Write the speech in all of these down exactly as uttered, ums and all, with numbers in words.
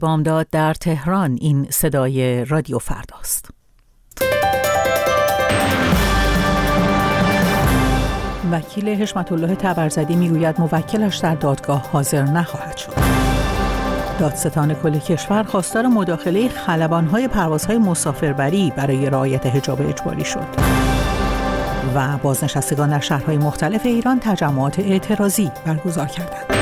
بامداد در تهران. این صدای رادیو فرداست. وکیل حشمت الله تبرزدی میگوید موکلش در دادگاه حاضر نخواهد شد. دادستان کل کشور خواستار مداخله خلبان‌های پروازهای مسافربری برای رعایت حجاب اجباری شد. و بازنشستگان در شهرهای مختلف ایران تجمعات اعتراضی برگزار کردند.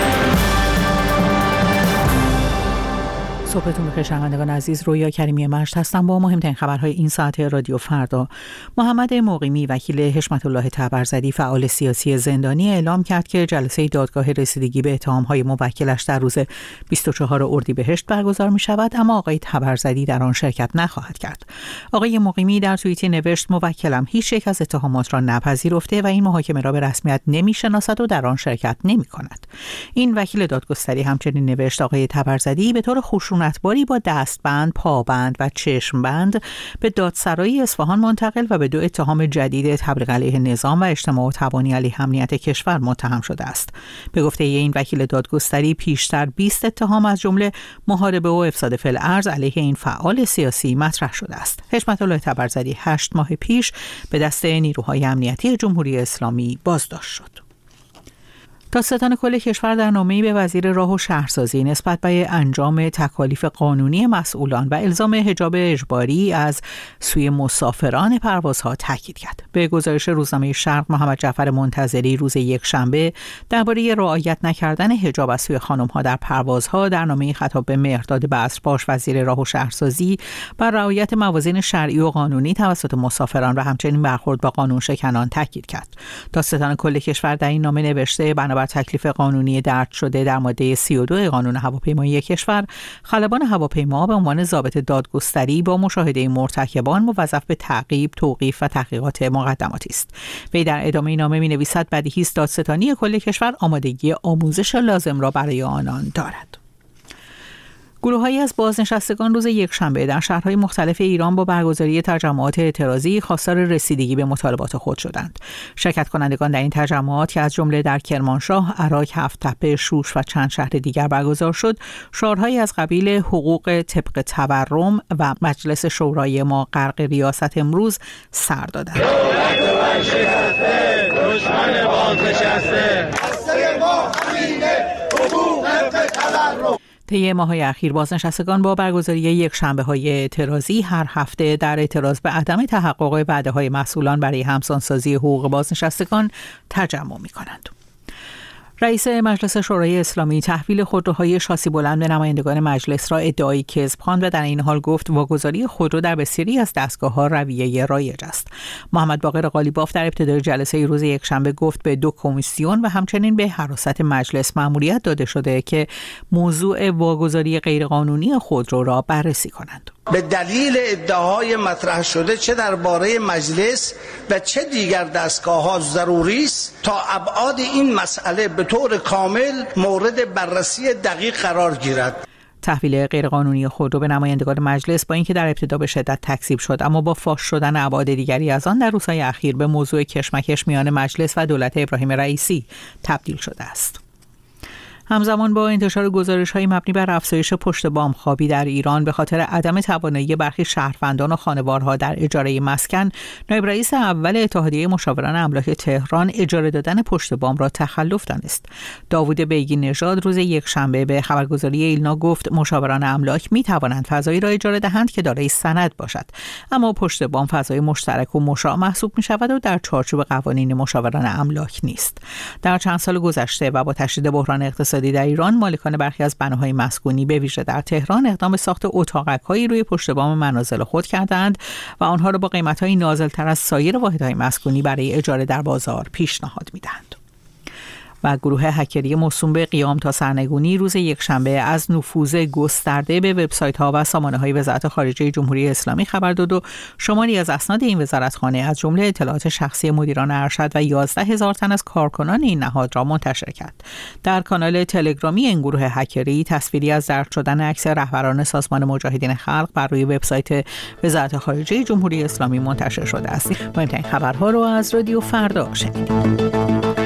صبحتون بخیر شنوندگان عزیز، رویا کریمی مشت هستم با مهمترین خبرهای این ساعت رادیو فردا. محمد مقیمی وکیل حشمت الله تبرزدی فعال سیاسی زندانی اعلام کرد که جلسه دادگاه رسیدگی به اتهام‌های موکلش در روز بیست و چهارم اردیبهشت برگزار می شود، اما آقای تبرزدی در آن شرکت نخواهد کرد. آقای مقیمی در توییتی نوشت موکلم هیچ یک از اتهامات را نپذیرفته و این محاکمه را به رسمیت نمی‌شناسد و در آن شرکت نمی‌کند. این وکیل دادگستری همچنین نوشت آقای تبرزدی به طور خشونتباری با دستبند، پابند و چشمبند به دادسرای اصفهان منتقل و به دو اتهام جدید تبلیغ علیه نظام و اجتماع و تبانی علیه امنیت کشور متهم شده است. به گفته این وکیل دادگستری پیشتر بیست اتهام از جمله محاربه و افساد فی الارض علیه این فعال سیاسی مطرح شده است. حشمت الله تبرزدی هشت ماه پیش به دست نیروهای امنیتی جمهوری اسلامی بازداشت شد. دادستان کل کشور در نامه‌ای به وزیر راه و شهرسازی نسبت به انجام تکالیف قانونی مسئولان و الزام حجاب اجباری از سوی مسافران پروازها تاکید کرد. به گزارش روزنامه شرق، محمد جعفر منتظری روز یکشنبه درباره رعایت نکردن حجاب از سوی خانم‌ها در پروازها در نامه‌ای خطاب به مهرداد بصرباش وزیر راه و شهرسازی بر رعایت موازین شرعی و قانونی توسط مسافران و همچنین برخورد با قانون شکنان تاکید کرد. دادستان کل کشور در این نامه نوشته بر تکلیف قانونی درج شده در ماده سی و دو قانون هواپیمایی کشور، خلبان هواپیما به عنوان ضابط دادگستری با مشاهده مرتکبان موظف به تعقیب، توقیف و تحقیقات مقدماتی است. وی در ادامه نامه می‌نویسد بدیهی است دادستانی کل کشور آمادگی آموزش لازم را برای آنان دارد. گروه‌هایی از بازنشستگان روز یکشنبه در شهرهای مختلف ایران با برگزاری تجمعات اعتراضی خواستار رسیدگی به مطالبات خود شدند. شرکت کنندگان در این تجمعات که از جمله در کرمانشاه، عراق، هفت‌تپه، شوش و چند شهر دیگر برگزار شد، شعارهایی از قبیل حقوق طبق تورم و مجلس شورای ما غرق ریاست امروز سر دادند. دولت شکسته، دشمن بازنشسته، دسته ما همینه، حقوق طبق تورم. طی ماه‌های اخیر بازنشستگان با برگزاری یکشنبه‌های اعتراضی هر هفته در اعتراض به عدم تحقق وعده‌های مسئولان برای همسانسازی حقوق بازنشستگان تجمع می‌کنند. رئیس مجلس شورای اسلامی تحویل خودروهای شاسی بلند به نمایندگان مجلس را ادعای کذب خواند و در این حال گفت واگذاری خودرو در بسیاری از دستگاه‌ها رویه رایج است. محمد باقر قالیباف در ابتدای جلسه روز یکشنبه گفت به دو کمیسیون و همچنین به حراست مجلس مأموریت داده شده که موضوع واگذاری غیرقانونی خودرو را بررسی کنند. به دلیل ادعاهای مطرح شده چه درباره مجلس و چه دیگر دستگاه‌ها ضروری است تا ابعاد این مسئله به طور کامل مورد بررسی دقیق قرار گیرد. تحویل غیرقانونی خودرو به نمایندگان مجلس با اینکه در ابتدا به شدت تکذیب شد، اما با فاش شدن ابعاد دیگری از آن در روزهای اخیر به موضوع کشمکش میان مجلس و دولت ابراهیم رئیسی تبدیل شده است. همزمان با انتشار گزارش‌های مبنی بر افزایش پشت بام خوابی در ایران به خاطر عدم توانایی برخی شهروندان و خانوارها در اجاره مسکن، نایب رئیس اول اتحادیه مشاوران املاک تهران اجاره دادن پشت بام را تخلف دانست. داوود بیگی نژاد روز یکشنبه به خبرگزاری ایلنا گفت مشاوران املاک می توانند فضایی را اجاره دهند که دارای سند باشد، اما پشت بام فضای مشترک و مشاع محسوب می شود و در چارچوب قوانین مشاوران املاک نیست. در چند سال گذشته و با تشدید بحران اقتصادی در ایران، مالکان برخی از بناهای مسکونی به ویژه در تهران اقدام به ساخت اتاقک‌هایی روی پشت بام منازل خود کردند و آنها را با قیمت‌های نازل‌تر از سایر واحدهای مسکونی برای اجاره در بازار پیشنهاد می‌دهند. و گروه هکری موسوم به قیام تا سرنگونی روز یکشنبه از نفوذ گسترده به وبسایت‌ها و سامانه‌های وزارت خارجه جمهوری اسلامی خبر داد و شماری از اسناد این وزارتخانه از جمله اطلاعات شخصی مدیران ارشد و یازده هزار تن از کارکنان این نهاد را منتشر کرد. در کانال تلگرامی این گروه هکری تصویری از درج شدن عکس رهبران سازمان مجاهدین خلق بر روی وبسایت وزارت خارجه جمهوری اسلامی منتشر شده است. مهمترین خبرها رو از رادیو فردا شنیدید.